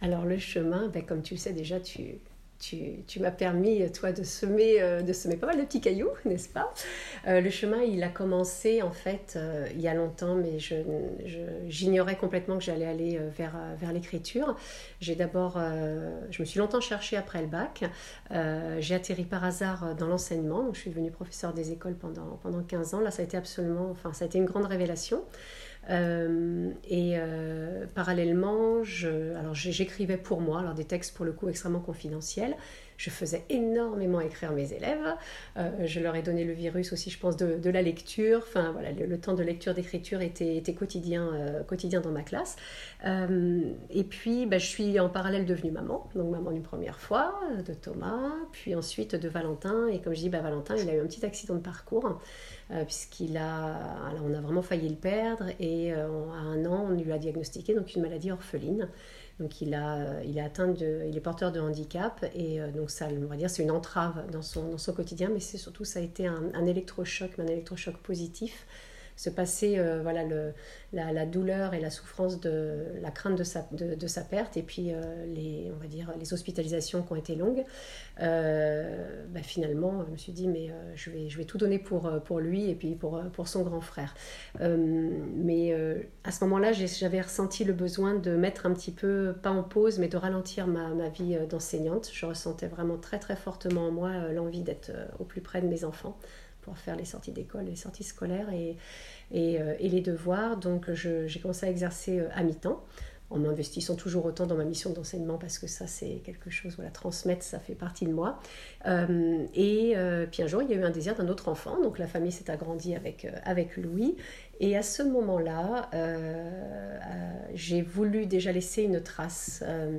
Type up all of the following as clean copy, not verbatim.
Alors le chemin, ben, comme tu le sais déjà, tu m'as permis, toi, de semer pas mal de petits cailloux, n'est-ce pas? Le chemin, il a commencé, en fait, il y a longtemps, mais j'ignorais complètement que j'allais aller vers l'écriture. Je me suis longtemps cherchée après le bac. J'ai atterri par hasard dans l'enseignement, donc je suis devenue professeure des écoles pendant 15 ans. Là, ça a été ça a été une grande révélation. Parallèlement, j'écrivais pour moi, alors des textes pour le coup extrêmement confidentiels. Je faisais énormément écrire mes élèves. Je leur ai donné le virus aussi, je pense, de la lecture. Enfin voilà, le temps de lecture, d'écriture était quotidien dans ma classe. Et puis, je suis en parallèle devenue maman, donc maman une première fois de Thomas, puis ensuite de Valentin. Et comme je dis, Valentin, il a eu un petit accident de parcours. Alors on a vraiment failli le perdre et à 1 an on lui a diagnostiqué donc une maladie orpheline. Donc il est porteur de handicap et donc ça, on va dire, c'est une entrave dans son quotidien, mais ça a été un électrochoc, mais un électrochoc positif. Se passer la douleur et la souffrance la crainte de sa perte, et puis on va dire les hospitalisations qui ont été longues. Finalement je me suis dit mais je vais tout donner pour lui et puis pour son grand frère. Mais à ce moment-là j'avais ressenti le besoin de mettre un petit peu, pas en pause, mais de ralentir ma vie d'enseignante. Je ressentais vraiment très très fortement en moi l'envie d'être au plus près de mes enfants, pour faire les sorties d'école, les sorties scolaires et les devoirs. Donc j'ai commencé à exercer à mi-temps, en m'investissant toujours autant dans ma mission d'enseignement, parce que ça c'est quelque chose, transmettre, ça fait partie de moi. Puis un jour il y a eu un désir d'un autre enfant, donc la famille s'est agrandie avec Louis. Et à ce moment-là, j'ai voulu déjà laisser une trace.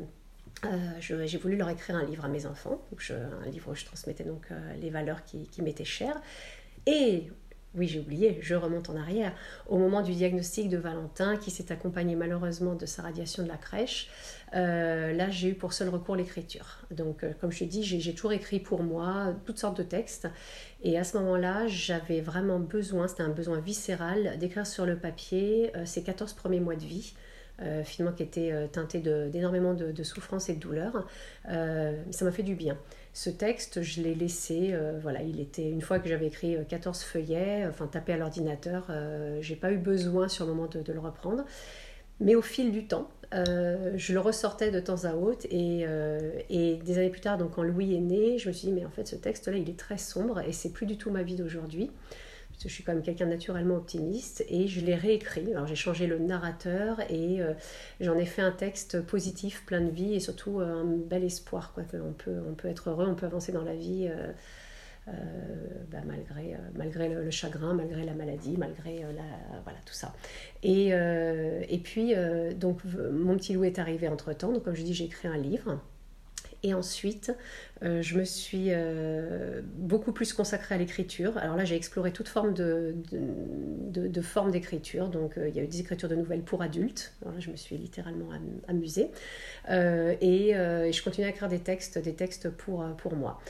J'ai voulu leur écrire un livre à mes enfants, un livre où je transmettais donc les valeurs qui m'étaient chères. Et oui, j'ai oublié, je remonte en arrière. Au moment du diagnostic de Valentin, qui s'est accompagné malheureusement de sa radiation de la crèche, là j'ai eu pour seul recours l'écriture. Donc comme je te dis, j'ai toujours écrit pour moi toutes sortes de textes. Et à ce moment-là, j'avais vraiment besoin, c'était un besoin viscéral, d'écrire sur le papier ces 14 premiers mois de vie. Finalement qui était teinté d'énormément de souffrance et de douleur. Ça m'a fait du bien. Ce texte, je l'ai laissé, une fois que j'avais écrit 14 feuillets, tapé à l'ordinateur, j'ai pas eu besoin sur le moment de le reprendre. Mais au fil du temps, je le ressortais de temps à autre et des années plus tard, donc quand Louis est né, je me suis dit mais en fait ce texte-là il est très sombre et c'est plus du tout ma vie d'aujourd'hui. Parce que je suis quand même quelqu'un de naturellement optimiste, et je l'ai réécrit. Alors j'ai changé le narrateur et j'en ai fait un texte positif, plein de vie et surtout un bel espoir, qu'on peut être heureux, on peut avancer dans la vie malgré le chagrin, malgré la maladie, malgré tout ça. Et puis donc mon petit Louis est arrivé entre-temps, donc comme je dis j'ai écrit un livre. Et ensuite, je me suis beaucoup plus consacrée à l'écriture. Alors là, j'ai exploré toute forme de forme d'écriture. Donc, il y a eu des écritures de nouvelles pour adultes. Alors là, je me suis littéralement amusée. Et je continue à écrire des textes pour moi.